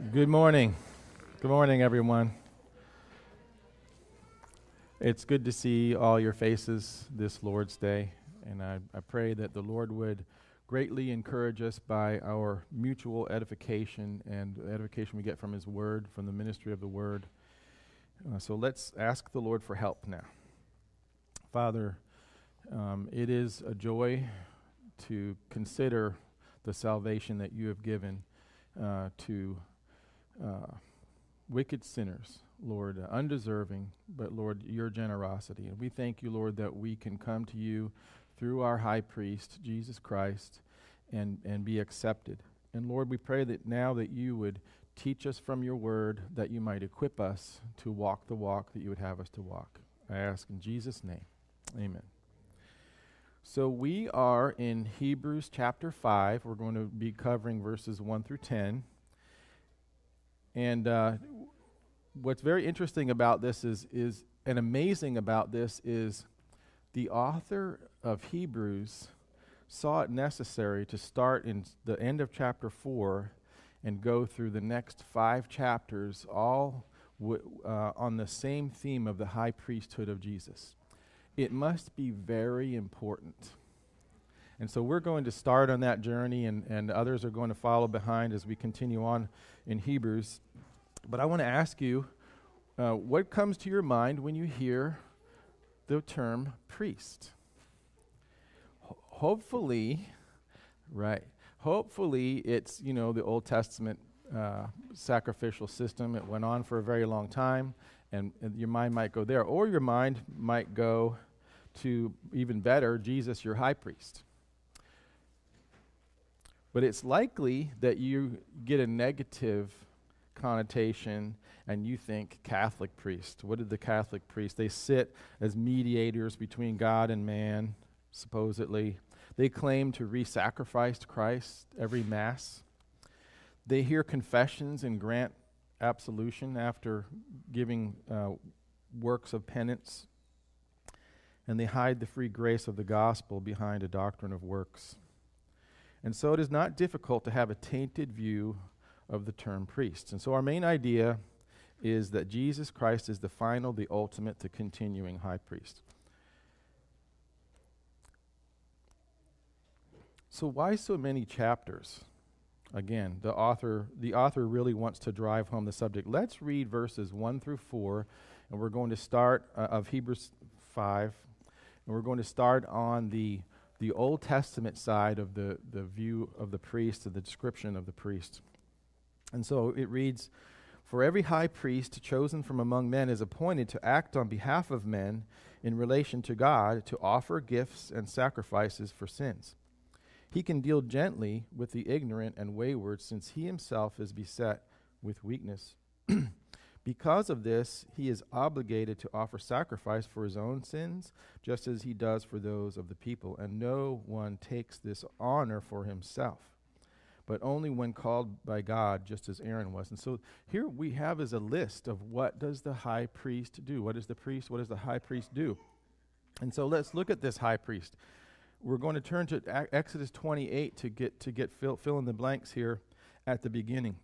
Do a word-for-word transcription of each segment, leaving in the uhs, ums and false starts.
Good morning. Good morning, everyone. It's good to see all your faces this Lord's Day, and I, I pray that the Lord would greatly encourage us by our mutual edification and the edification we get from His Word, from the ministry of the Word. Uh, so let's ask the Lord for help now. Father, um, it is a joy to consider the salvation that you have given uh, to Uh, wicked sinners, Lord, uh, undeserving, but Lord, your generosity. And we thank you, Lord, that we can come to you through our high priest, Jesus Christ, and, and be accepted. And Lord, we pray that now that you would teach us from your word, that you might equip us to walk the walk that you would have us to walk. I ask in Jesus' name, amen. So we are in Hebrews chapter five. We're going to be covering verses one through ten. And uh, what's very interesting about this is, is, and amazing about this is the author of Hebrews saw it necessary to start in the end of chapter four and go through the next five chapters all w- uh, on the same theme of the high priesthood of Jesus. It must be very important. And so we're going to start on that journey, and, and others are going to follow behind as we continue on in Hebrews. But I want to ask you, uh, what comes to your mind when you hear the term priest? Ho- hopefully, right, hopefully it's, you know, the Old Testament uh, sacrificial system. It went on for a very long time, and, and your mind might go there. Or your mind might go to, even better, Jesus, your high priest. But it's likely that you get a negative connotation and you think Catholic priest. What did the Catholic priest? They sit as mediators between God and man, supposedly. They claim to re-sacrifice Christ every Mass. They hear confessions and grant absolution after giving uh, works of penance. And they hide the free grace of the gospel behind a doctrine of works. And so it is not difficult to have a tainted view of the term priest. And so our main idea is that Jesus Christ is the final, the ultimate, the continuing high priest. So why so many chapters? Again, the author, the author really wants to drive home the subject. Let's read verses one through four, and we're going to start uh, of Hebrews five, and we're going to start on the the Old Testament side of the, the view of the priest, of the description of the priest. And so it reads, "For every high priest chosen from among men is appointed to act on behalf of men in relation to God, to offer gifts and sacrifices for sins. He can deal gently with the ignorant and wayward, since he himself is beset with weakness. Because of this, he is obligated to offer sacrifice for his own sins, just as he does for those of the people. And no one takes this honor for himself, but only when called by God, just as Aaron was." And so here we have is a list of what does the high priest do? What is the priest? What does the high priest do? And so let's look at this high priest. We're going to turn to a- Exodus twenty-eight to get to get fill, fill in the blanks here at the beginning.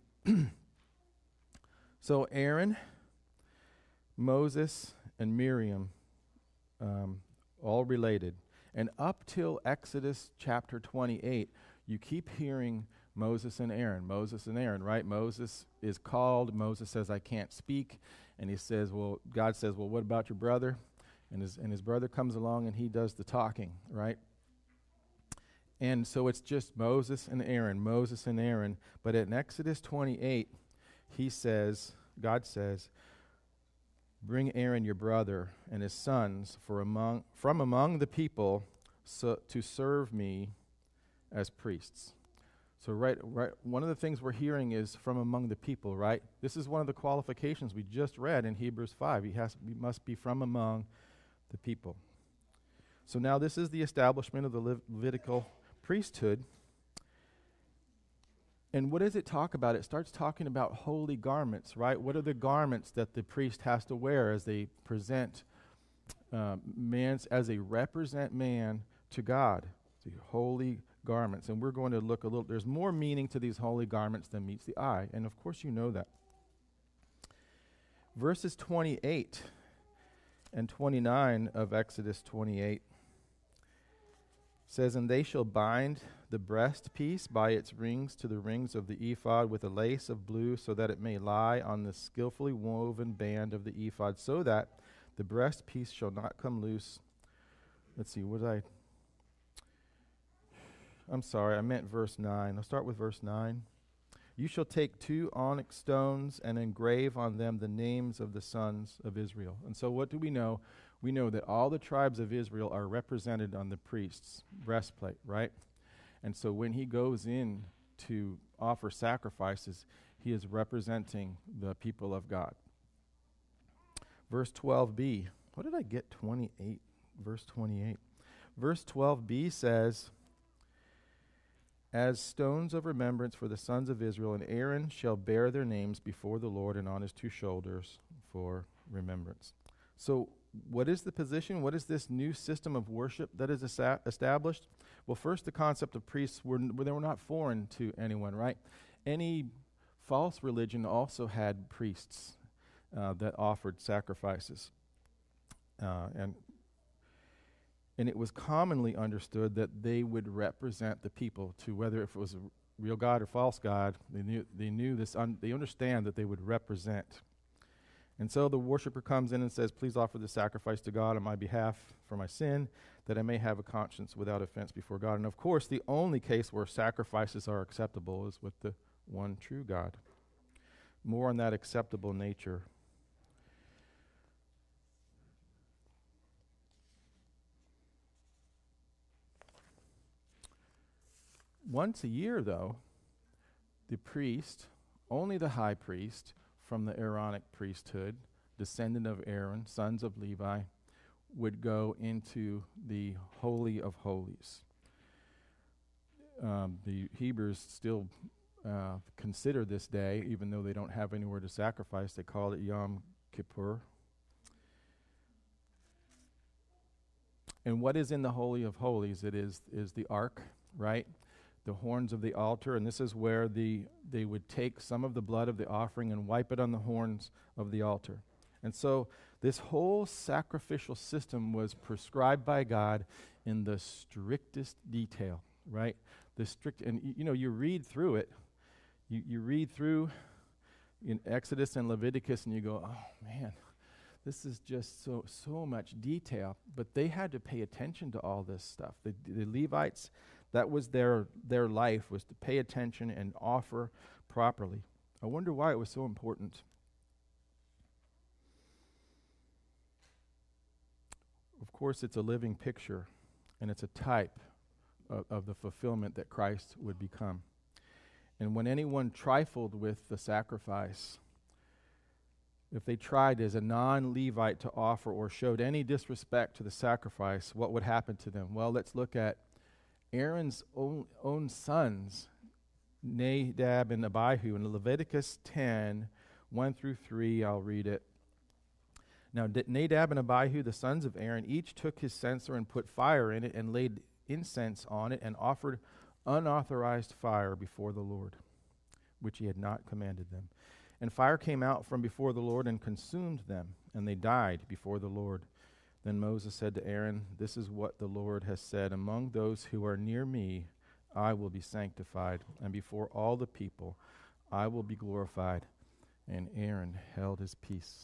So Aaron, Moses, and Miriam, um, all related. And up till Exodus chapter twenty-eight, you keep hearing Moses and Aaron, Moses and Aaron, right? Moses is called. Moses says, "I can't speak." And he says, well, God says, "Well, what about your brother?" And his, and his brother comes along and he does the talking, right? And so it's just Moses and Aaron, Moses and Aaron. But in Exodus twenty-eight, he says, God says, "Bring Aaron your brother and his sons for among from among the people so, to serve me as priests." So right, right, one of the things we're hearing is from among the people, right? This is one of the qualifications we just read in Hebrews five. He has, he must be from among the people. So now this is the establishment of the Lev- Levitical priesthood. And what does it talk about? It starts talking about holy garments, right? What are the garments that the priest has to wear as they present uh, man's, as they represent man to God? The holy garments. And we're going to look a little, there's more meaning to these holy garments than meets the eye. And of course you know that. Verses twenty-eight and twenty-nine of Exodus twenty-eight says, "And they shall bind the breast piece by its rings to the rings of the ephod with a lace of blue, so that it may lie on the skillfully woven band of the ephod, so that the breast piece shall not come loose." Let's see, what did I... I'm sorry, I meant verse nine. I'll start with verse nine. "You shall take two onyx stones and engrave on them the names of the sons of Israel." And so what do we know? We know that all the tribes of Israel are represented on the priest's breastplate, right? And so when he goes in to offer sacrifices, he is representing the people of God. Verse twelve b. What did I get? twenty-eight. Verse twenty-eight. Verse twelve b says, "As stones of remembrance for the sons of Israel, and Aaron shall bear their names before the Lord and on his two shoulders for remembrance." So what is the position? What is this new system of worship that is esa- established? Well, first, the concept of priests were, n- they were not foreign to anyone, right? Any false religion also had priests uh, that offered sacrifices. Uh, and And it was commonly understood that they would represent the people to whether if it was a real God or false God. They knew they knew this. Un, they understand that they would represent. And so the worshiper comes in and says, "Please offer the sacrifice to God on my behalf for my sin, that I may have a conscience without offense before God." And of course, the only case where sacrifices are acceptable is with the one true God. More on that acceptable nature. Once a year, though, the priest, only the high priest from the Aaronic priesthood, descendant of Aaron, sons of Levi, would go into the Holy of Holies. Um, the Hebrews still uh, consider this day, even though they don't have anywhere to sacrifice, they call it Yom Kippur. And what is in the Holy of Holies? It is, is the ark, right? The horns of the altar, and this is where the they would take some of the blood of the offering and wipe it on the horns of the altar. And so this whole sacrificial system was prescribed by God in the strictest detail, right? The strict, and y- you know, you read through it, you, you read through in Exodus and Leviticus, and you go, oh man, this is just so so much detail. But they had to pay attention to all this stuff. The, the Levites, that was their their life, was to pay attention and offer properly. I wonder why it was so important. Of course, it's a living picture, and it's a type of, of the fulfillment that Christ would become. And when anyone trifled with the sacrifice, if they tried as a non-Levite to offer or showed any disrespect to the sacrifice, what would happen to them? Well, let's look at Aaron's own, own sons, Nadab and Abihu. In Leviticus ten, one through three, I'll read it. "Now D- Nadab and Abihu, the sons of Aaron, each took his censer and put fire in it and laid incense on it and offered unauthorized fire before the Lord, which he had not commanded them. And fire came out from before the Lord and consumed them, and they died before the Lord. Then Moses said to Aaron, 'This is what the Lord has said, among those who are near me, I will be sanctified, and before all the people, I will be glorified.' And Aaron held his peace."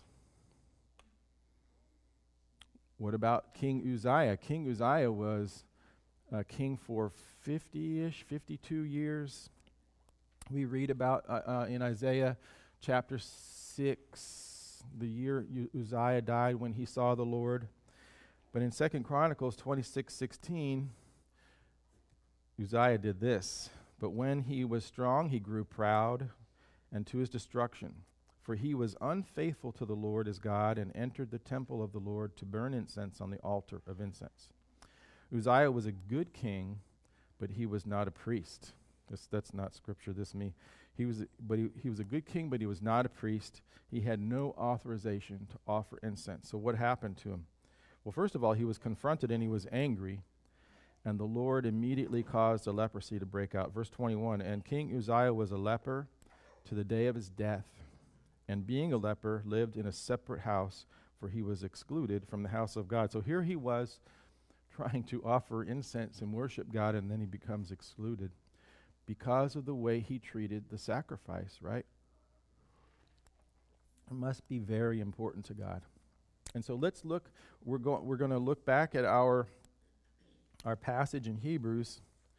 What about King Uzziah? King Uzziah was uh, king for fifty-ish, fifty-two years. We read about uh, uh, in Isaiah chapter six, the year U- Uzziah died when he saw the Lord. But in Second Chronicles twenty-six sixteen, Uzziah did this. "But when he was strong, he grew proud, and to his destruction. For he was unfaithful to the Lord his God, and entered the temple of the Lord to burn incense on the altar of incense." Uzziah was a good king, but he was not a priest. This, that's not scripture, this me. He was, a, but he, he was a good king, but he was not a priest. He had no authorization to offer incense. So what happened to him? Well, first of all, he was confronted and he was angry. and the Lord immediately caused a leprosy to break out. Verse twenty-one, and King Uzziah was a leper to the day of his death, and being a leper, lived in a separate house, for he was excluded from the house of God. So here he was trying to offer incense and worship God, and then he becomes excluded because of the way he treated the sacrifice, right? It must be very important to God. And so let's look, we're going we're going to look back at our our passage in Hebrews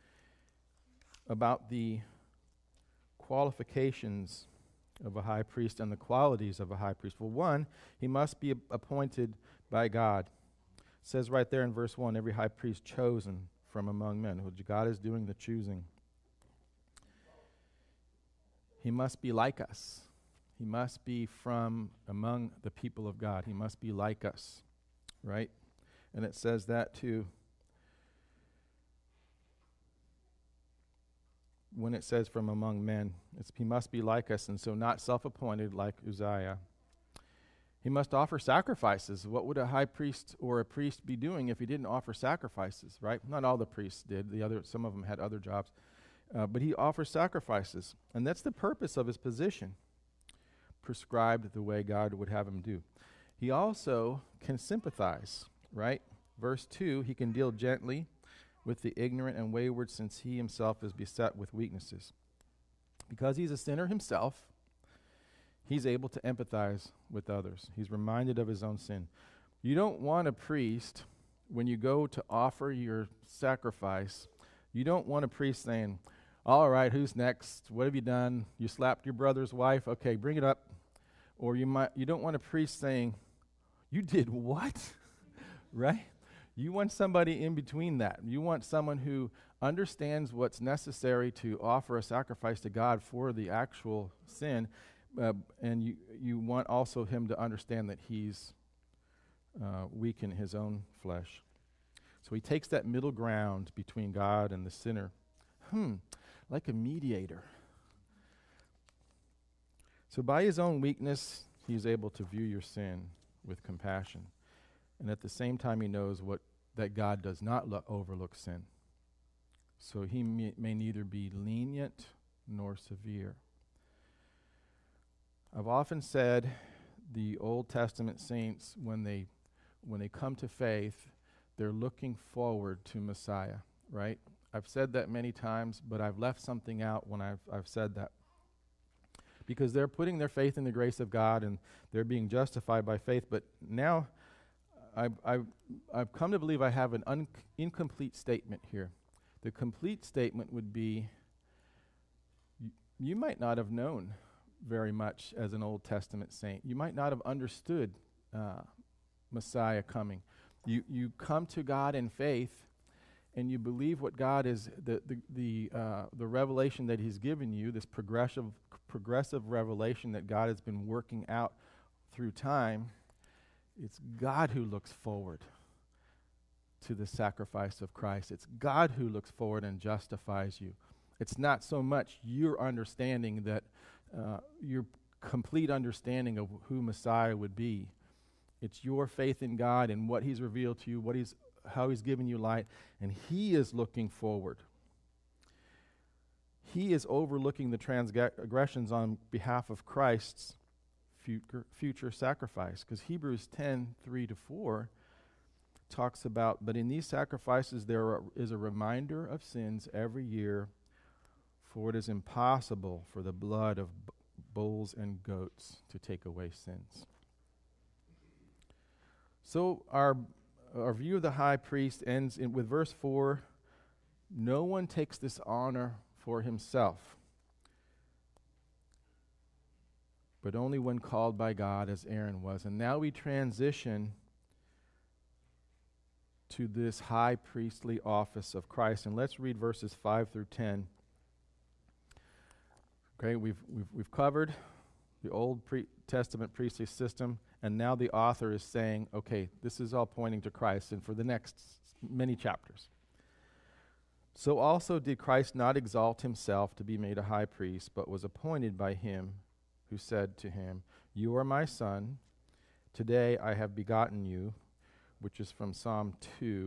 about the qualifications of a high priest and the qualities of a high priest. Well, one, he must be appointed by God. It says right there in verse one, every high priest chosen from among men. God is doing the choosing. He must be like us. He must be from among the people of God. He must be like us, right? And it says that too. When it says from among men, it's, he must be like us, and so not self-appointed like Uzziah. He must offer sacrifices. What would a high priest or a priest be doing if he didn't offer sacrifices, right? Not all the priests did. The other, some of them had other jobs. Uh, but he offers sacrifices, and that's the purpose of his position, prescribed the way God would have him do. He also can sympathize, right? Verse two, he can deal gently with the ignorant and wayward, since he himself is beset with weaknesses. Because he's a sinner himself, he's able to empathize with others. He's reminded of his own sin. You don't want a priest, when you go to offer your sacrifice, you don't want a priest saying, all right, who's next? What have you done? You slapped your brother's wife? Okay, bring it up. Or you might you don't want a priest saying, you did what? Right? You want somebody in between that. You want someone who understands what's necessary to offer a sacrifice to God for the actual sin, uh, and you you want also him to understand that he's uh, weak in his own flesh. So he takes that middle ground between God and the sinner. Hmm, like a mediator. So by his own weakness, he's able to view your sin with compassion. And at the same time, he knows what that God does not lo- overlook sin. So he may, may neither be lenient nor severe. I've often said the Old Testament saints, when they when they come to faith, they're looking forward to Messiah, right? I've said that many times, but I've left something out when I've I've said that. Because they're putting their faith in the grace of God and they're being justified by faith. But now I've, I've, I've come to believe I have an un- incomplete statement here. The complete statement would be, y- you might not have known very much as an Old Testament saint. You might not have understood uh, Messiah coming. You, you come to God in faith and you believe what God is, the the the, uh, the revelation that he's given you, this progressive progressive revelation that God has been working out through time. It's God who looks forward to the sacrifice of Christ. It's God who looks forward and justifies you. It's not so much your understanding that, uh, your complete understanding of who Messiah would be. It's your faith in God and what he's revealed to you, what he's, how he's given you light, and he is looking forward. He is overlooking the transgressions on behalf of Christ's future, future sacrifice. Because Hebrews ten, three to four talks about, but in these sacrifices there are, is a reminder of sins every year, for it is impossible for the blood of b- bulls and goats to take away sins. So our our view of the high priest ends in, with verse four, no one takes this honor for himself, but only when called by God, as Aaron was. And now we transition to this high priestly office of Christ. And let's read verses five through ten. Okay, we've we've we've covered the Old pre- Testament priestly system, and now the author is saying, okay, this is all pointing to Christ, and for the next many chapters. So also did Christ not exalt himself to be made a high priest, but was appointed by him who said to him, you are my son, today I have begotten you, which is from Psalm two.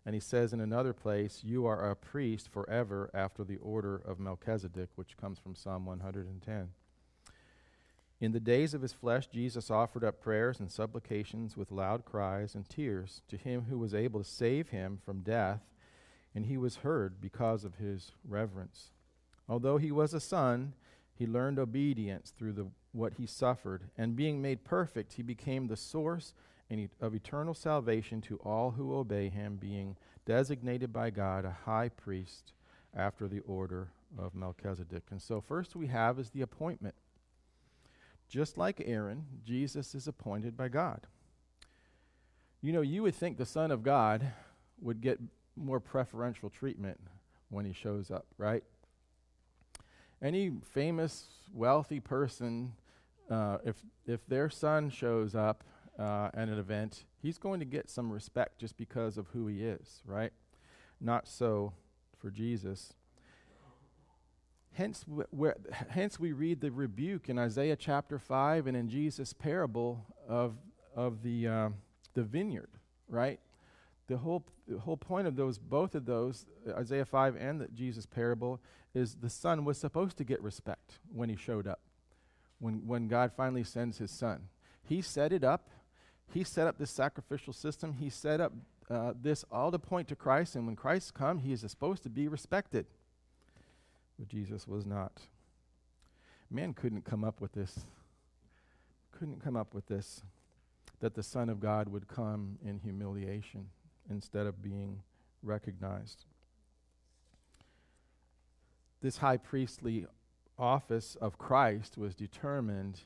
And he says in another place, you are a priest forever after the order of Melchizedek, which comes from Psalm one hundred ten. In the days of his flesh, Jesus offered up prayers and supplications with loud cries and tears to him who was able to save him from death, and he was heard because of his reverence. Although he was a son, he learned obedience through the, what he suffered, and being made perfect, he became the source and e- of eternal salvation to all who obey him, being designated by God a high priest after the order of Melchizedek. And so first we have is the appointment. Just like Aaron, Jesus is appointed by God. You know, you would think the Son of God would get more preferential treatment when he shows up, right? Any famous, wealthy person, uh, if if their son shows up uh, at an event, he's going to get some respect just because of who he is, right? Not so for Jesus. Hence, w- where, hence we read the rebuke in Isaiah chapter five and in Jesus' parable of of the um, the vineyard, right? The whole the whole point of those, both of those, uh, Isaiah five and the Jesus parable, is the son was supposed to get respect when he showed up. When when God finally sends his son, he set it up. He set up this sacrificial system. He set up uh, this all to point to Christ. And when Christ comes, he is supposed to be respected. But Jesus was not. Man couldn't come up with this. Couldn't come up with this, that the Son of God would come in humiliation instead of being recognized. This high priestly office of Christ was determined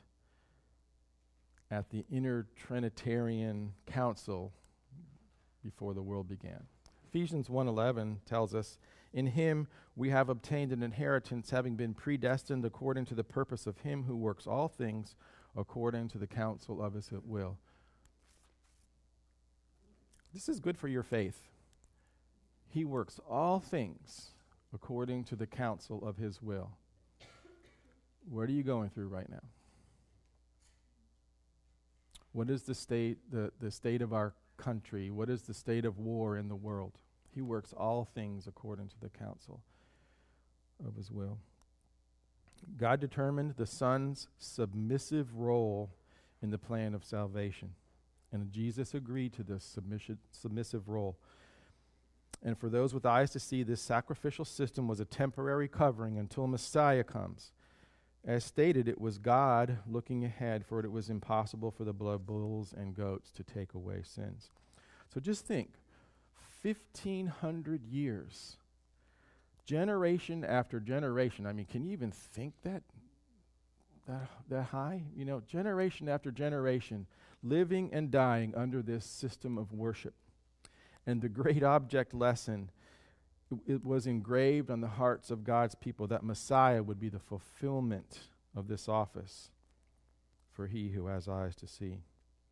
at the inner Trinitarian council before the world began. Ephesians one eleven tells us, in him we have obtained an inheritance, having been predestined according to the purpose of him who works all things according to the counsel of his will. This is good for your faith. He works all things according to the counsel of his will. What are you going through right now? What is the state, the, the state of our country? What is the state of war in the world? He works all things according to the counsel of his will. God determined the Son's submissive role in the plan of salvation. And Jesus agreed to this submission, submissive role. And for those with eyes to see, this sacrificial system was a temporary covering until Messiah comes. As stated, it was God looking ahead, for it was impossible for the blood bulls and goats to take away sins. So just think, fifteen hundred years, generation after generation. I mean, can you even think that, that, that high? You know, generation after generation, living and dying under this system of worship. And the great object lesson, it, it was engraved on the hearts of God's people that Messiah would be the fulfillment of this office for he who has eyes to see.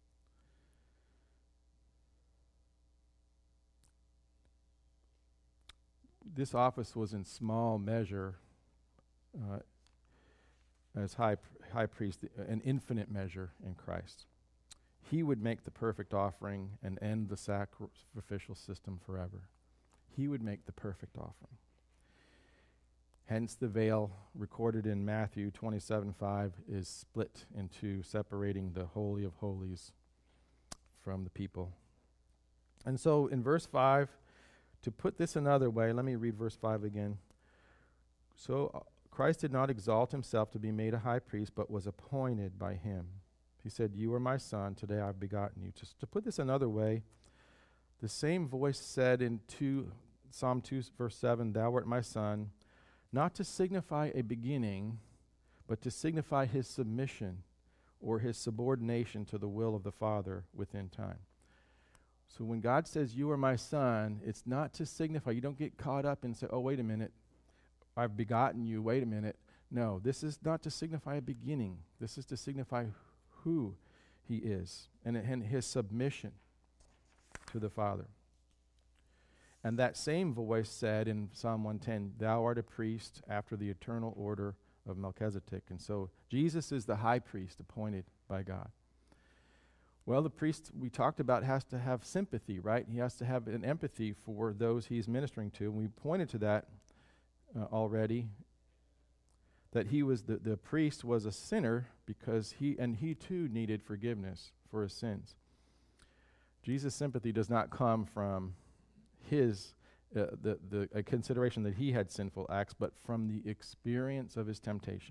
This office was in small measure, uh, as high pr- high priest, uh, an infinite measure in Christ. He would make the perfect offering and end the sacrificial system forever. He would make the perfect offering. Hence the veil recorded in Matthew twenty-seven five is split into separating the Holy of Holies from the people. And so in verse five, to put this another way, let me read verse five again. So uh, Christ did not exalt himself to be made a high priest, but was appointed by him. He said, you are my son, today I've begotten you. Just to put this another way, the same voice said in two, Psalm two, verse seven, thou art my son, not to signify a beginning, but to signify his submission or his subordination to the will of the Father within time. So when God says, you are my son, it's not to signify. You don't get caught up and say, oh, wait a minute, I've begotten you, wait a minute. No, this is not to signify a beginning. This is to signify who he is and, and his submission to the Father. And that same voice said in Psalm one ten, thou art a priest after the eternal order of Melchizedek. And so Jesus is the high priest appointed by God. Well, the priest we talked about has to have sympathy, right? He has to have an empathy for those he's ministering to. And we pointed to that uh, already, that he was the, the priest was a sinner because he, and he too needed forgiveness for his sins. Jesus' sympathy does not come from his, uh, the, the a consideration that he had sinful acts, but from the experience of his temptation.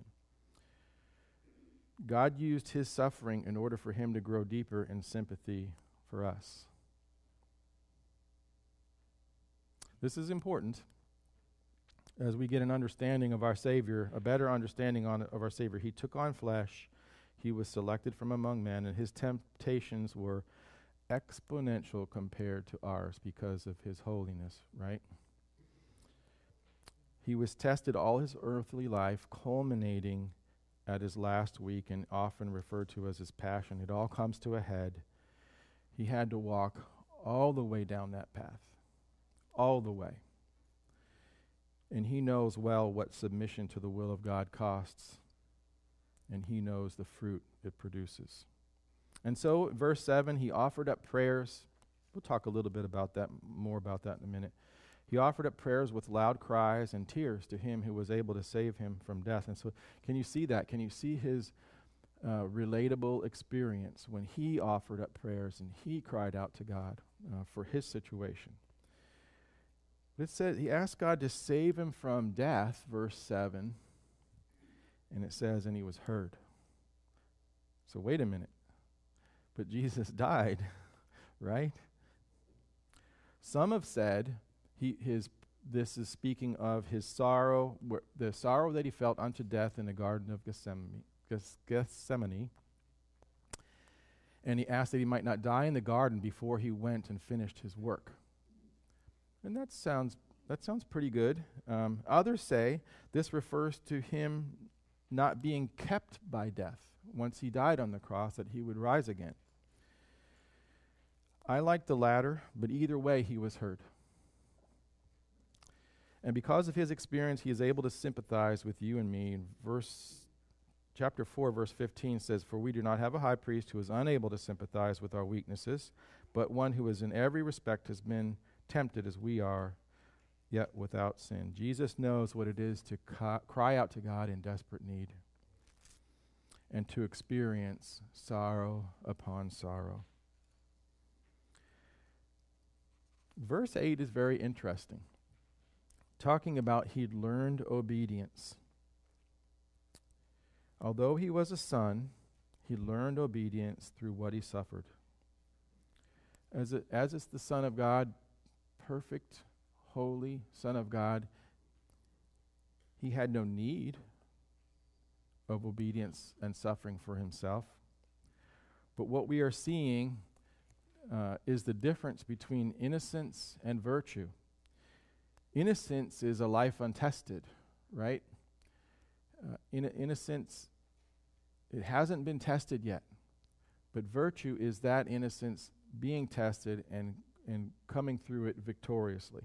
God used his suffering in order for him to grow deeper in sympathy for us. This is important as we get an understanding of our Savior, a better understanding on, of our Savior. He took on flesh, he was selected from among men, and his temptations were exponential compared to ours because of his holiness, right? He was tested all his earthly life, culminating at his last week and often referred to as his passion. It all comes to a head. He had to walk all the way down that path, all the way. And he knows well what submission to the will of God costs, and he knows the fruit it produces. And so, verse seven, he offered up prayers. We'll talk a little bit about that, more about that in a minute. He offered up prayers with loud cries and tears to him who was able to save him from death. And so, can you see that? Can you see his uh, relatable experience when he offered up prayers and he cried out to God uh, for his situation? It says he asked God to save him from death, verse seven, and it says, and he was heard. So wait a minute. But Jesus died, right? Some have said he his this is speaking of his sorrow, wh- the sorrow that he felt unto death in the Garden of Gethsemane, Gethsemane. And he asked that he might not die in the garden before he went and finished his work. And that sounds that sounds pretty good. Um, others say this refers to him not being kept by death. Once he died on the cross, that he would rise again. I like the latter, but either way, he was heard. And because of his experience, he is able to sympathize with you and me. Verse, chapter four, verse fifteen says, "For we do not have a high priest who is unable to sympathize with our weaknesses, but one who is in every respect has been tempted as we are, yet without sin." Jesus knows what it is to ca- cry out to God in desperate need and to experience sorrow upon sorrow. Verse eight is very interesting, talking about he'd learned obedience. Although he was a son, he learned obedience through what he suffered. As it, as is the Son of God, perfect, holy Son of God, he had no need of obedience and suffering for himself. But what we are seeing uh, is the difference between innocence and virtue. Innocence is a life untested, right? Uh, in, innocence, it hasn't been tested yet. But virtue is that innocence being tested and, and coming through it victoriously.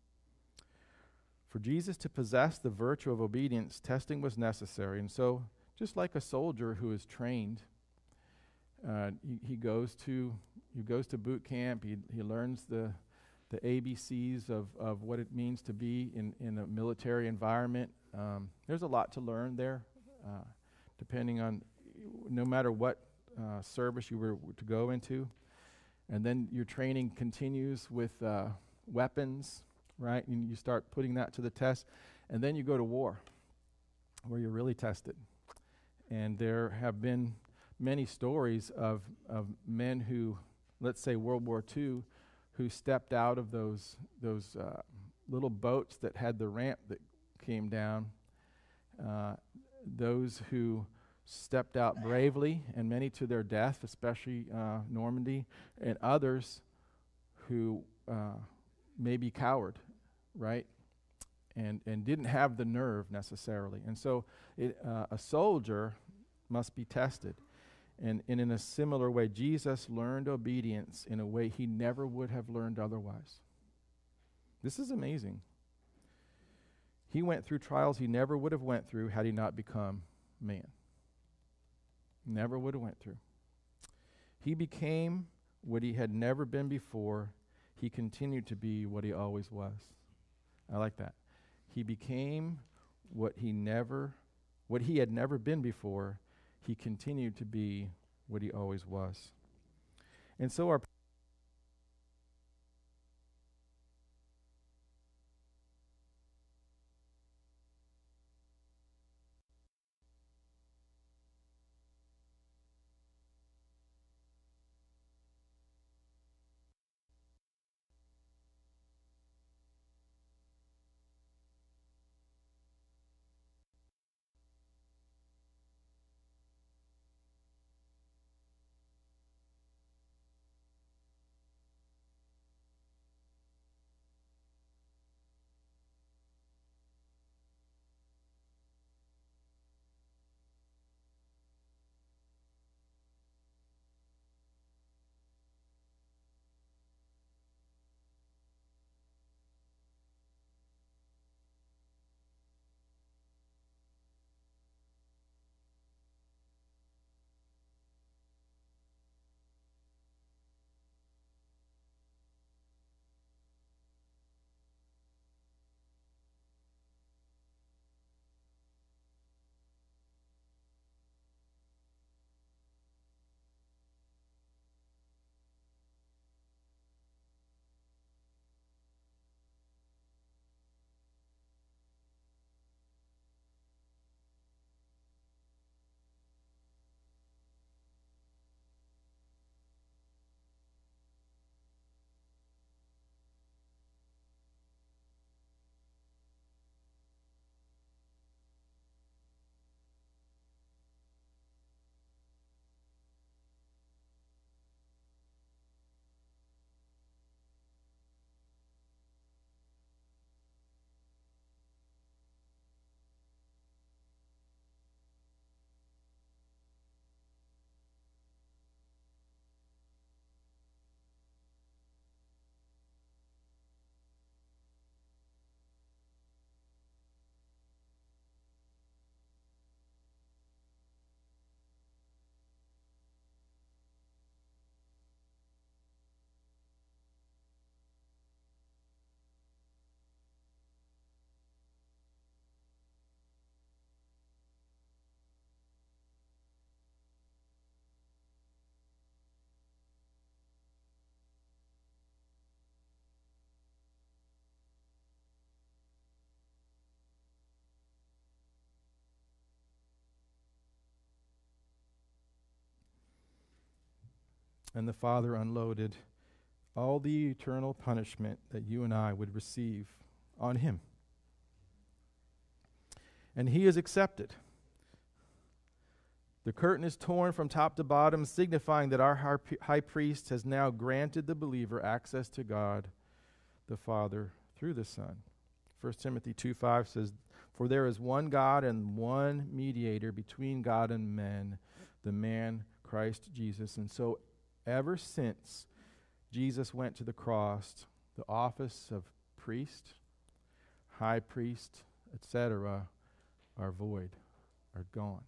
For Jesus to possess the virtue of obedience, testing was necessary. And so, just like a soldier who is trained, uh, he, he goes to he goes to boot camp. He he learns the the A B Cs of, of what it means to be in, in a military environment. Um, there's a lot to learn there, uh, depending on no matter what uh, service you were to go into. And then your training continues with uh, weapons, right? And you start putting that to the test. And then you go to war, where you're really tested. And there have been many stories of, of men who, let's say World War Two, who stepped out of those those uh, little boats that had the ramp that came down. Uh, those who stepped out bravely, and many to their death, especially uh, Normandy, and others who uh, maybe cowered, right? And and didn't have the nerve necessarily. And so it, uh, a soldier must be tested. And, and in a similar way, Jesus learned obedience in a way he never would have learned otherwise. This is amazing. He went through trials he never would have went through had he not become man. Never would have went through. He became what he had never been before. He continued to be what he always was. I like that. He became what he never, what he had never been before. He continued to be what he always was. And so our and the Father unloaded all the eternal punishment that you and I would receive on him. And he is accepted. The curtain is torn from top to bottom, signifying that our high priest has now granted the believer access to God the Father through the Son. First Timothy two five says, "For there is one God and one mediator between God and men, the man Christ Jesus." And so ever since Jesus went to the cross, the office of priest, high priest, et cetera, are void, are gone.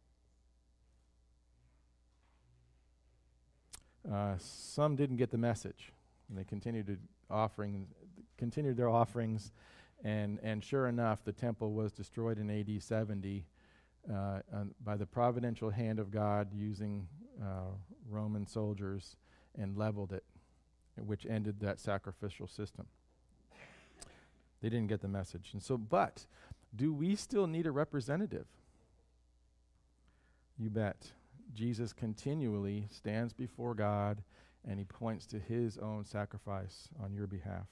Uh, some didn't get the message, and they continued to offering, continued their offerings, and and sure enough, the temple was destroyed in A D seventy uh, by the providential hand of God, using uh, Roman soldiers, and leveled it, which ended that sacrificial system. They didn't get the message, and so, but do we still need a representative? You bet. Jesus continually stands before God, and he points to his own sacrifice on your behalf.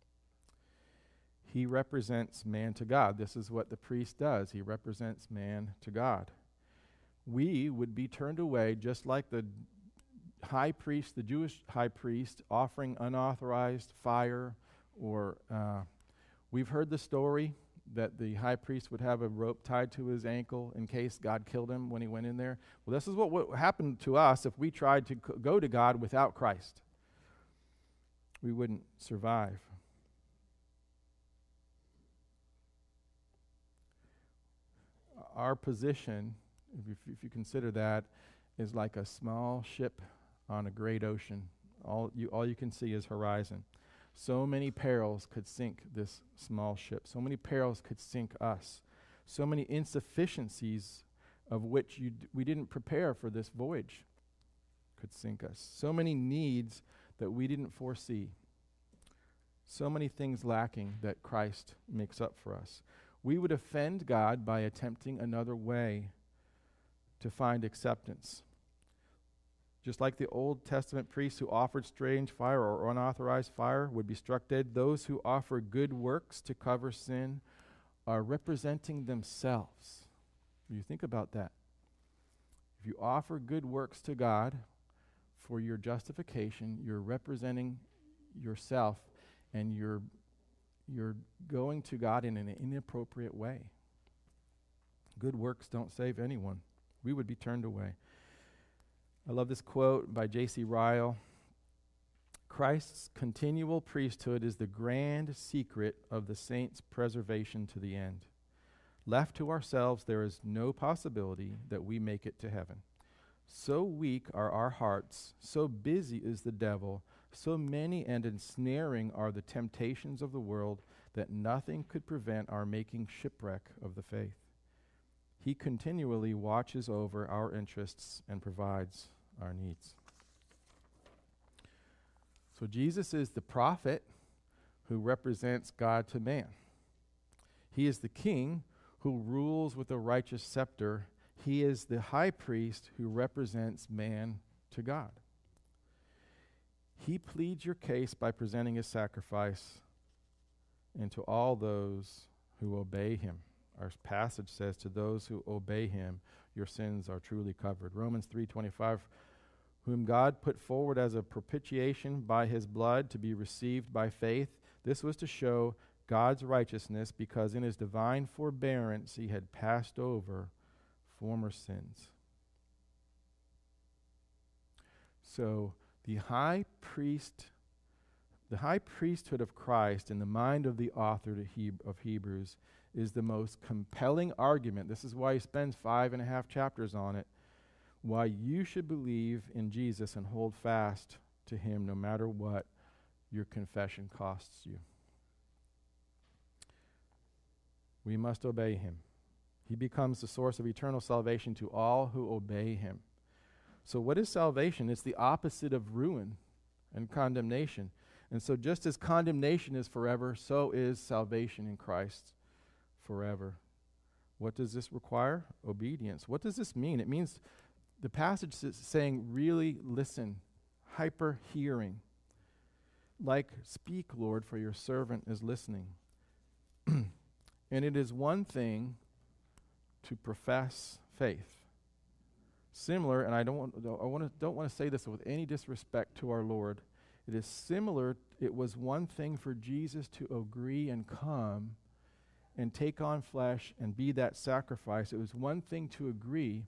He represents man to God. This is what the priest does. He represents man to God. We would be turned away just like the high priest, the Jewish high priest, offering unauthorized fire, or uh, we've heard the story that the high priest would have a rope tied to his ankle in case God killed him when he went in there. Well, this is what would happen to us if we tried to c- go to God without Christ. We wouldn't survive. Our position, if you, if you consider that, is like a small ship on a great ocean. All you, all you can see is horizon. So many perils could sink this small ship. So many perils could sink us. So many insufficiencies of which you d- we didn't prepare for this voyage could sink us. So many needs that we didn't foresee. So many things lacking that Christ makes up for us. We would offend God by attempting another way to find acceptance. Just like the Old Testament priests who offered strange fire or unauthorized fire would be struck dead, those who offer good works to cover sin are representing themselves. You think about that. If you offer good works to God for your justification, you're representing yourself, and you're you're going to God in an inappropriate way. Good works don't save anyone. We would be turned away. I love this quote by J C Ryle. Christ's continual priesthood is the grand secret of the saints' preservation to the end. Left to ourselves, there is no possibility that we make it to heaven. So weak are our hearts, so busy is the devil, so many and ensnaring are the temptations of the world that nothing could prevent our making shipwreck of the faith. He continually watches over our interests and provides our needs. So Jesus is the prophet who represents God to man. He is the king who rules with a righteous scepter. He is the high priest who represents man to God. He pleads your case by presenting his sacrifice, and to all those who obey him. Our passage says, to those who obey him, your sins are truly covered. Romans three twenty-five, whom God put forward as a propitiation by his blood to be received by faith. This was to show God's righteousness, because in his divine forbearance he had passed over former sins. So the high priest, the high priesthood of Christ in the mind of the author to Heb- of Hebrews is the most compelling argument. This is why he spends five and a half chapters on it. Why you should believe in Jesus and hold fast to him no matter what your confession costs you. We must obey him. He becomes the source of eternal salvation to all who obey him. So what is salvation? It's the opposite of ruin and condemnation. And so just as condemnation is forever, so is salvation in Christ forever. What does this require? Obedience. What does this mean? It means the passage is saying, really listen, hyper hearing. Like, speak, Lord, for your servant is listening. And it is one thing to profess faith. Similar, and I don't want, I want to, don't want to say this with any disrespect to our Lord. It is similar. It was one thing for Jesus to agree and come and take on flesh and be that sacrifice. It was one thing to agree,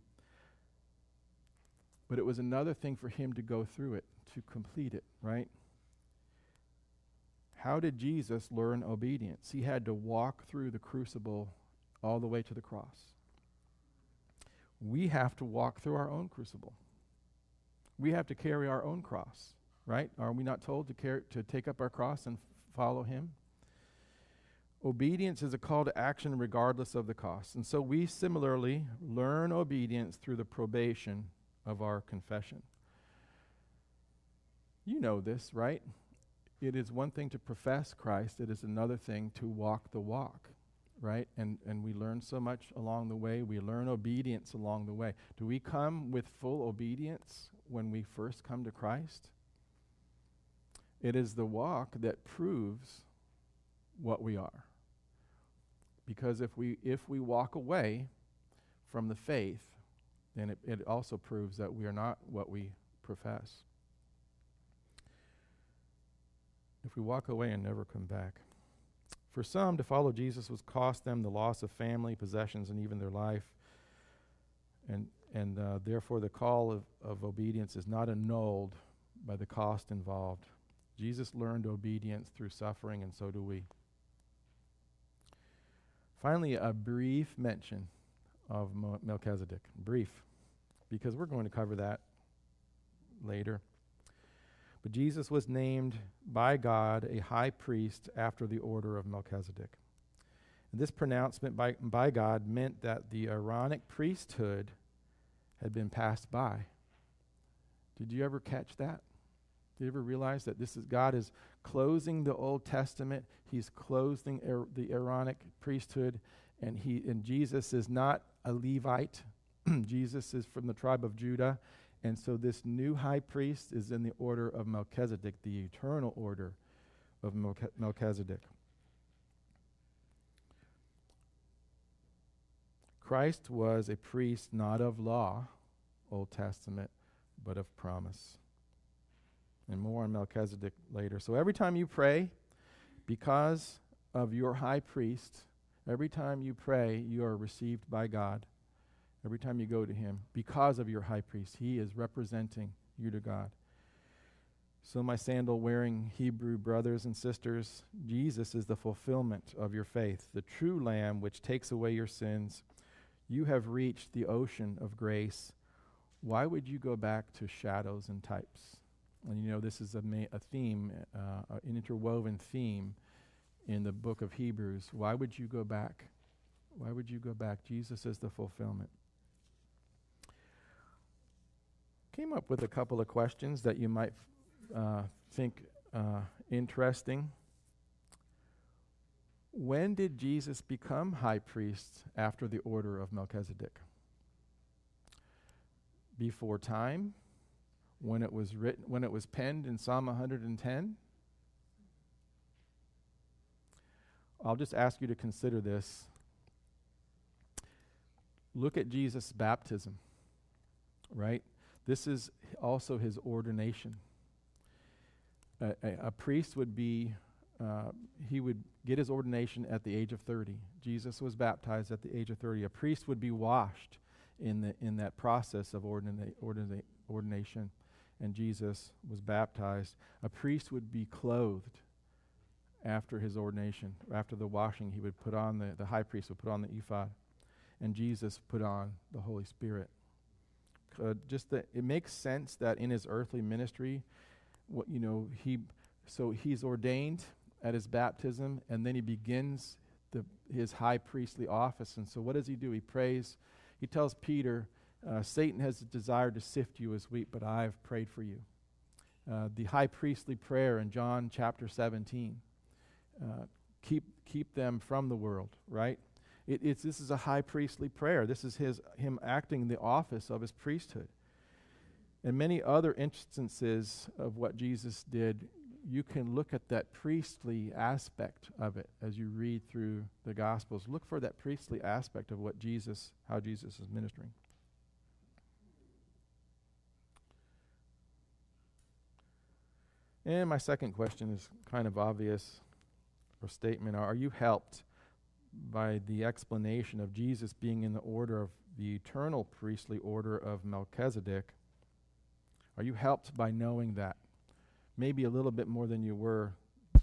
but it was another thing for him to go through it, to complete it, right? How did Jesus learn obedience? He had to walk through the crucible all the way to the cross. We have to walk through our own crucible. We have to carry our own cross, right? Are we not told to carry, to take up our cross and f- follow him? Obedience is a call to action regardless of the cost. And so we similarly learn obedience through the probation of our confession. You know this, right? It is one thing to profess Christ. It is another thing to walk the walk, right? And and we learn so much along the way. We learn obedience along the way. Do we come with full obedience when we first come to Christ? It is the walk that proves what we are. Because if we if we walk away from the faith, then it, it also proves that we are not what we profess. If we walk away and never come back. For some, to follow Jesus would cost them the loss of family, possessions, and even their life. And and uh, therefore the call of, of obedience is not annulled by the cost involved. Jesus learned obedience through suffering, and so do we. Finally, a brief mention of Mo- Melchizedek. Brief, because we're going to cover that later. But Jesus was named by God a high priest after the order of Melchizedek. And this pronouncement by, by God meant that the Aaronic priesthood had been passed by. Did you ever catch that? Did you ever realize that this is God is closing the Old Testament? He's closing er, the Aaronic priesthood, and he and Jesus is not a Levite. Jesus is from the tribe of Judah, and so this new high priest is in the order of Melchizedek, the eternal order of Melch- Melchizedek. Christ was a priest not of law, Old Testament, but of promise. And more on Melchizedek later. So every time you pray, because of your high priest, every time you pray, you are received by God. Every time you go to him, because of your high priest, he is representing you to God. So my sandal-wearing Hebrew brothers and sisters, Jesus is the fulfillment of your faith, the true Lamb which takes away your sins. You have reached the ocean of grace. Why would you go back to shadows and types? And you know, this is a, ma- a theme, uh, an interwoven theme in the book of Hebrews. Why would you go back? Why would you go back? Jesus is the fulfillment. Came up with a couple of questions that you might uh, think uh, interesting. When did Jesus become high priest after the order of Melchizedek? Before time? When it was written, when it was penned in Psalm one hundred ten? I'll just ask you to consider this. Look at Jesus' baptism, right? This is also his ordination. A, a, a priest would be, uh, he would get his ordination at the age of thirty. Jesus was baptized at the age of thirty. A priest would be washed in the in that process of ordina- ordina- ordination, and Jesus was baptized. A priest would be clothed after his ordination. After the washing, he would put on, the, the high priest would put on the ephod, and Jesus put on the Holy Spirit. Uh, just that it makes sense that in his earthly ministry, what you know, he so he's ordained at his baptism, and then he begins the his high priestly office. And so, what does he do? He prays. He tells Peter, uh, "Satan has a desire to sift you as wheat, but I have prayed for you." Uh, the high priestly prayer in John chapter seventeen, uh, keep keep them from the world. Right. It, it's this is a high priestly prayer. This is his him acting the office of his priesthood. And many other instances of what Jesus did, you can look at that priestly aspect of it as you read through the Gospels. Look for that priestly aspect of what Jesus, how Jesus is ministering. And my second question is kind of obvious, or statement. Are you helped by the explanation of Jesus being in the order of the eternal priestly order of Melchizedek? Are you helped by knowing that? Maybe a little bit more than you were.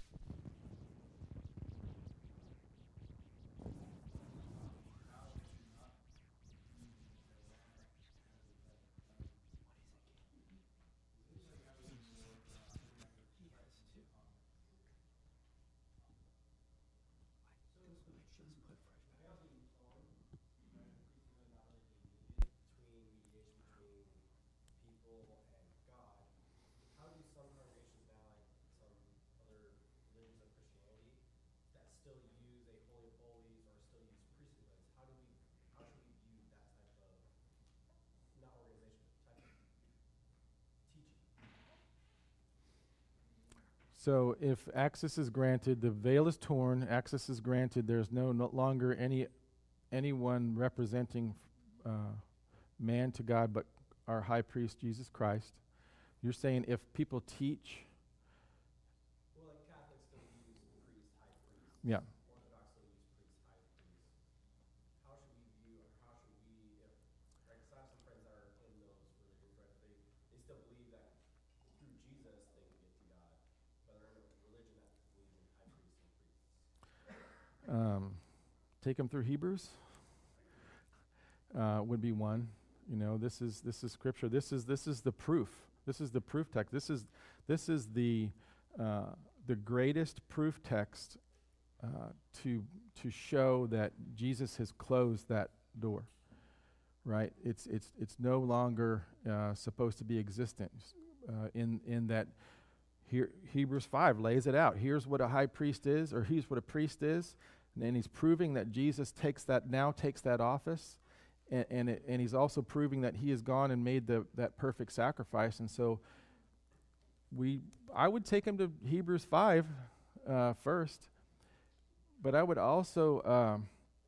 So if access is granted, the veil is torn, access is granted, there's no, no longer any anyone representing uh, man to God but our high priest, Jesus Christ. You're saying if people teach... Well, like Catholics still use priest, high priest. Yeah. Orthodox still use priest, high priest. How should we view, or how should we, if, right, because I have some friends that are in those religions, right, but they, they still believe that through Jesus they can get to God, but they're in a religion that believes in high priests and priests. Um, take them through Hebrews uh, would be one. You know, this is this is scripture. This is this is the proof. This is the proof text. This is this is the uh, the greatest proof text uh, to to show that Jesus has closed that door. Right? It's it's it's no longer uh, supposed to be existent. Uh, in in that, here Hebrews five lays it out. Here's what a high priest is, or here's what a priest is, and then he's proving that Jesus takes that now takes that office, and and, it, and he's also proving that he has gone and made the that perfect sacrifice. And so, we I would take him to Hebrews five uh, first, but I would also um,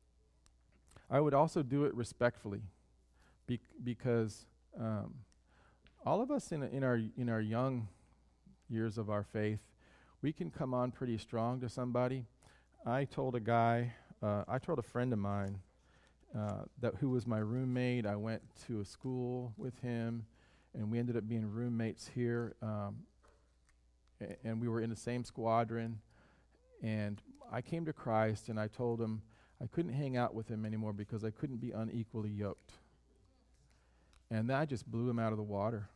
I would also do it respectfully, be, because. Um, All of us in in our in our young years of our faith, we can come on pretty strong to somebody. I told a guy, uh, I told a friend of mine uh, that who was my roommate. I went to a school with him, and we ended up being roommates here. Um, a- and we were in the same squadron. And I came to Christ, and I told him I couldn't hang out with him anymore because I couldn't be unequally yoked. And that just blew him out of the water.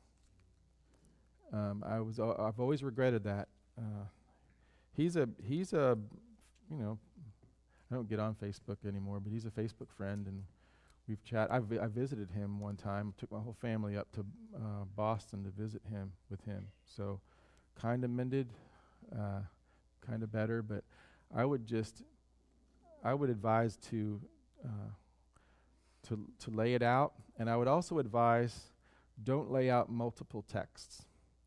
Um, I was, uh, I've always regretted that. Uh, he's a, he's a, you know, I don't get on Facebook anymore, but he's a Facebook friend, and we've chat. I, vi- I visited him one time. Took my whole family up to uh, Boston to visit him with him. So, kind of mended, uh, kind of better. But I would just, I would advise to, uh, to to lay it out, and I would also advise, don't lay out multiple texts.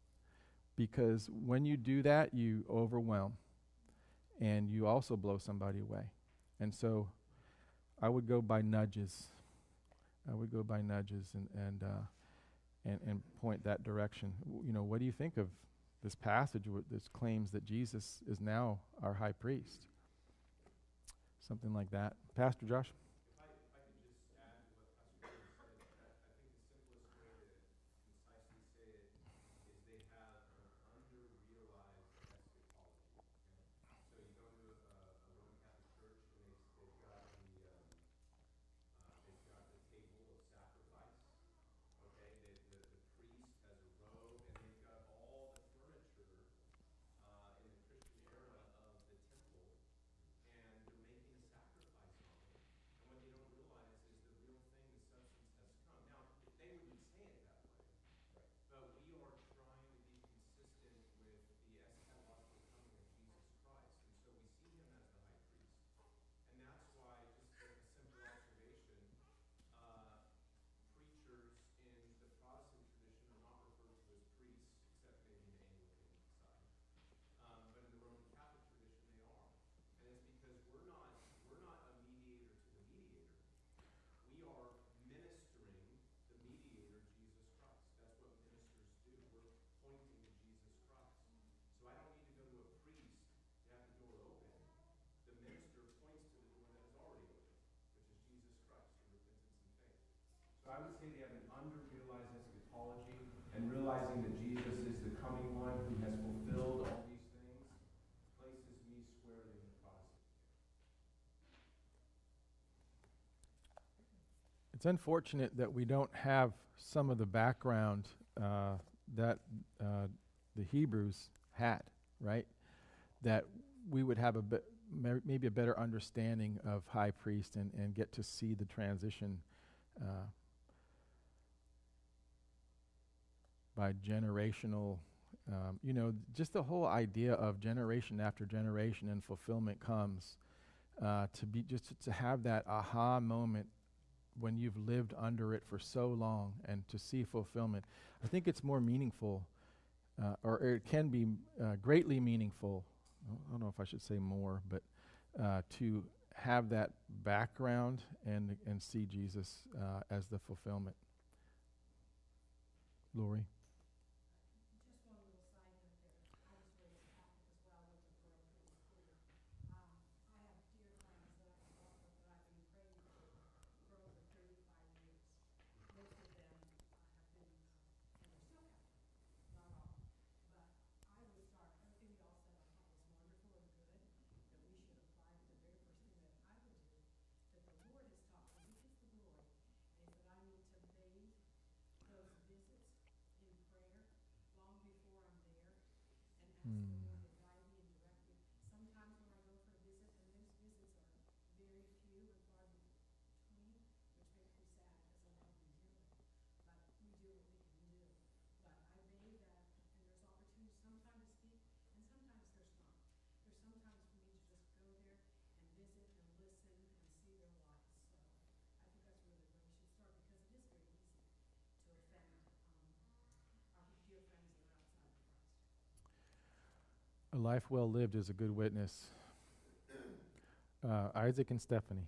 Because when you do that, you overwhelm, and you also blow somebody away. And so I would go by nudges. I would go by nudges and and uh, and, and point that direction. W- You know, what do you think of this passage where this claims that Jesus is now our high priest? Something like that. Pastor Josh? If I, if I could just add to what Pastor Gordon said, I, I think the simplest way to concisely say it is they have an under-realized eschatology. Okay? So you go to a, a Roman Catholic church, and they, they've got the um, uh, they've got the table of sacrifice. Okay, they, the the priest has a robe, and they've got all the furniture uh, in the Christian era of the temple, and they're making a sacrifice on it. And what they don't realize is the real thing, the substance has come. Now, they wouldn't say it that way, but we are trying to be consistent with the eschatological coming of Jesus Christ. And so we see him as the high priest. And that's why, just a, a simple observation, uh, preachers in the Protestant tradition are not referred to as priests, except maybe in the Anglican side. Um, but in the Roman Catholic tradition, they are. And it's because we're not we're not a mediator to the mediator. We are ministering the mediator, Jesus Christ. That's what ministers do. We're pointing to Jesus Christ. So I don't need to go to a priest to have the door open. The minister points to the door that is already open, which is Jesus Christ through repentance and faith. So I would say they have an under-realized eschatology, and realizing that Jesus is the coming one who has fulfilled all these things places me squarely in the Protestant camp. It's unfortunate that we don't have some of the background uh, that uh, the Hebrews had, right? That we would have a bit, mer- maybe a better understanding of high priest and, and get to see the transition uh, by generational, um, you know, just the whole idea of generation after generation and fulfillment comes uh, to be just to, to have that aha moment when you've lived under it for so long and to see fulfillment. I think it's more meaningful, uh, or, or it can be uh, greatly meaningful. I don't know if I should say more, but uh, to have that background and and see Jesus uh, as the fulfillment. Lori? Just one little side note there. I was raised Catholic as well, went to parochial school. Um, I have dear friends that I've dealt with that I've been praying for for over thirty-five years. Most of them uh, have been, uh, and they're still Catholic, not all. But I would start, everything you all said I thought was wonderful and good, that we should apply. But the very first thing that I would do, that the Lord has taught me, he gets the glory, is that I need to bathe those visits in life well lived is a good witness. Uh, Isaac and Stephanie.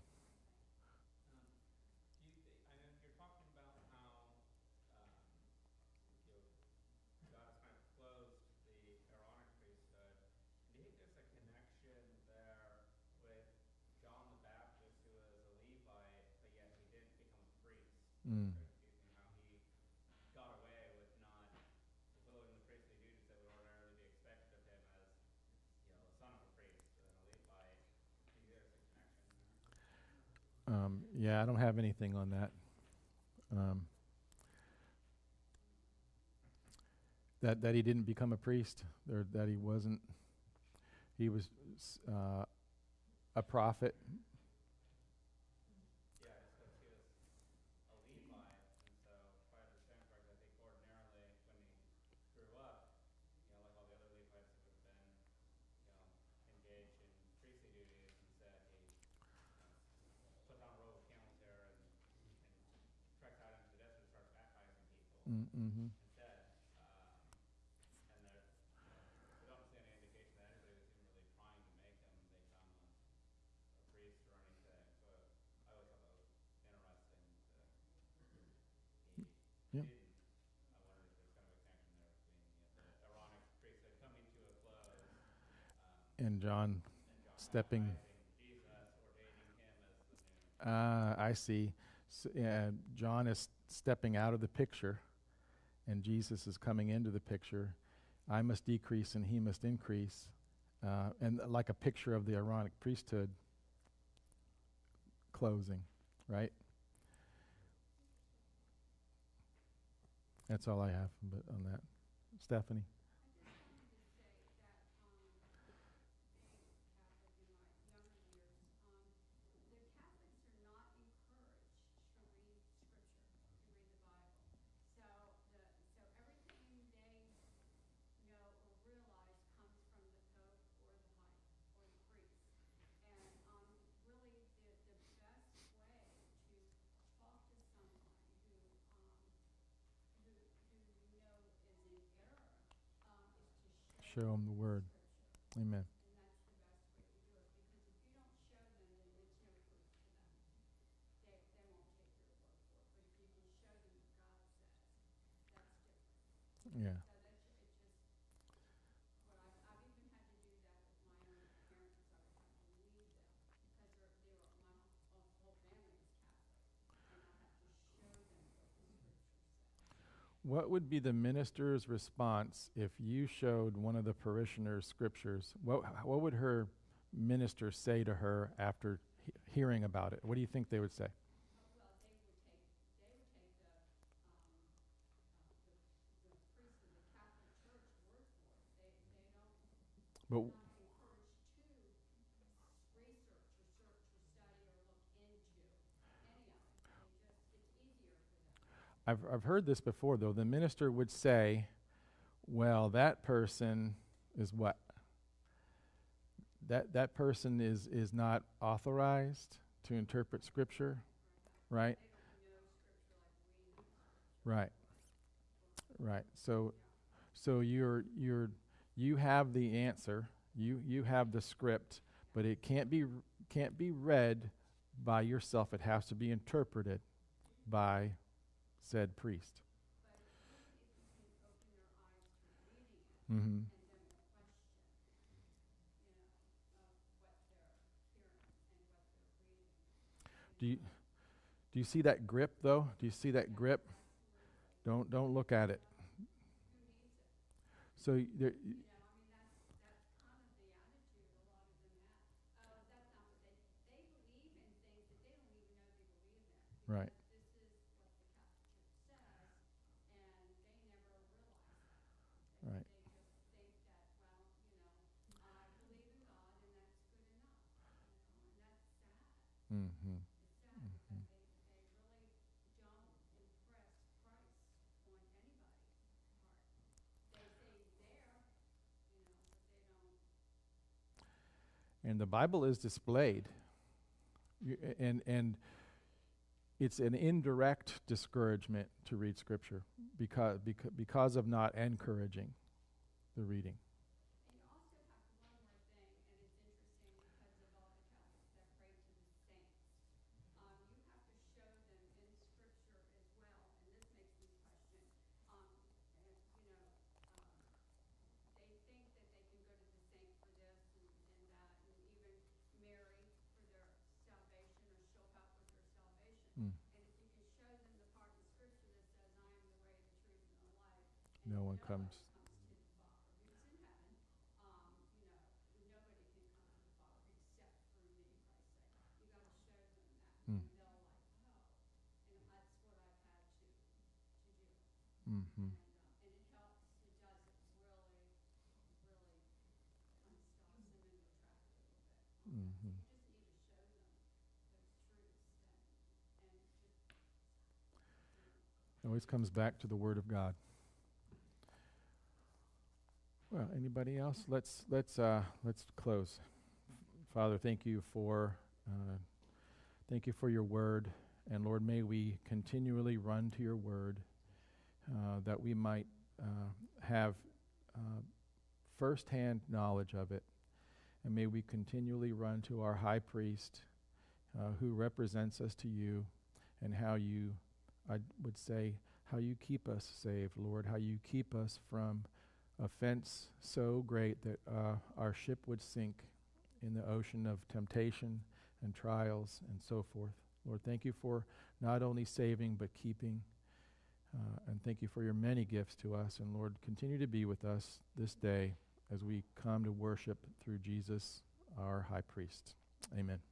Do you think, I know you're talking about how um, you know, God has kind of closed the Aaronic priesthood. Do you think there's a connection there with John the Baptist, who was a Levite, but yet he didn't become a priest? Mm. Very confusing how he got away with not fulfilling the priestly duties that would ordinarily be expected of him as, you know, the son of a priest and a Levite. Do you think there's a connection there? Um, yeah, I don't have anything on that. Um, that that he didn't become a priest, or that he wasn't. He was uh, a prophet. Yeah, it's because he was a Levite, and so if I understand correctly, I think ordinarily when he grew up, you know, like all the other Levites that would have been, you know, engaged in priestly duties, instead he, you know, put on a robe of camel's hair and, and treks out into the desert and starts baptizing people Mm-hmm. instead. Um, and there, you know, we don't see any indication that anybody was even really trying to make him become a, a priest or anything. So I always thought that was interesting that he Yeah. didn't. I wondered if there's kind of a connection there between, you know, the Aaronic priesthood coming to a close, um, And John and John stepping. baptizing Jesus, ordaining him as the new. Ah, I see. So, yeah, John is stepping out of the picture, and Jesus is coming into the picture. I must decrease, and he must increase, uh, and like a picture of the Aaronic priesthood closing, right? That's all I have but on that. Stephanie. I just wanted to say that, um, being Catholic in my younger years, um, the Catholics are not encouraged to read scripture, to read the Bible. So the, so everything they know or realize comes from the Pope or the high, or the priest. And, um, really the, the best way to talk to someone who, um, who, who you know is in error, um, is to show Show him the word. scripture. Amen. And that's the best way to do it, because if you don't show them, then it's no proof to them. They, they won't take your word for it, but if you can show them what God says, that's different. Yeah. So that's, it just, what I've, I've even had to do that with my own parents. I would have to leave them, because they're, they were, my whole, whole family was Catholic, and I have to show them what the scripture says. What would be the minister's response if you showed one of the parishioners scriptures? What what would her minister say to her after he- hearing about it? What do you think they would say? Oh, well, they would take, they would take the, um, uh, the, the priest of the Catholic Church word for it. They, they don't, But they're not encouraged to research or search or study or look into any of it. They just, it's easier for them. I've I've heard this before though. The minister would say, "Well, that person is what? That that person is is not authorized to interpret scripture, right? They don't know scripture like we know scripture. Right. Right. So so you're you're you have the answer. You you have the script, but it can't be can't be read by yourself. It has to be interpreted by said priest." But if you, if you can open their eyes to reading it, Mm-hmm. and then question, you know, of what they're hearing and what they're reading. Do you do you see that grip though? Do you see that grip? Don't don't look at it. Who needs it? So y- there, You know, I mean, that's, that's kind of the attitude a lot of them have. Oh, that's not what they, they believe in things that they don't even know they believe in. Right. Because this is what the Catholic Church says, and they never realize that. They, Right. they just think that, well, you know, I believe in God and that's good enough. You know, and that's sad. mm-hmm. It's sad because they, they really don't impress Christ on anybody's heart. They say he's there, you know, but they don't. And the Bible is displayed. You- And and it's an indirect discouragement to read scripture because because, because of not encouraging the reading. And you also have to Mm. And if you can show them the part in Scripture that says, I am the way, the truth, and the life, and No one nobody comes. comes to the Father who's in heaven, um, you know, nobody can come to the Father except through me, Christ said. You got to show them that, Mm. and they'll like, oh, and that's what I've had to to do. Mm-hmm. And, uh, and it helps, it does, it really, really kind of stops them in their track a little bit. Um, Mm-hmm. So you just need to show them those truths and, and just, you know. It always comes back to the Word of God. Well, anybody else? Let's let's uh, let's close. Father, thank you for uh, thank you for your Word, and Lord, may we continually run to your Word, uh, that we might uh, have uh, firsthand knowledge of it, and may we continually run to our High Priest, uh, who represents us to you, and how you, I would say, how you keep us saved, Lord, how you keep us from offense so great that uh, our ship would sink in the ocean of temptation and trials and so forth. Lord, thank you for not only saving but keeping, uh, and thank you for your many gifts to us. And Lord, continue to be with us this day as we come to worship through Jesus, our high priest. Amen.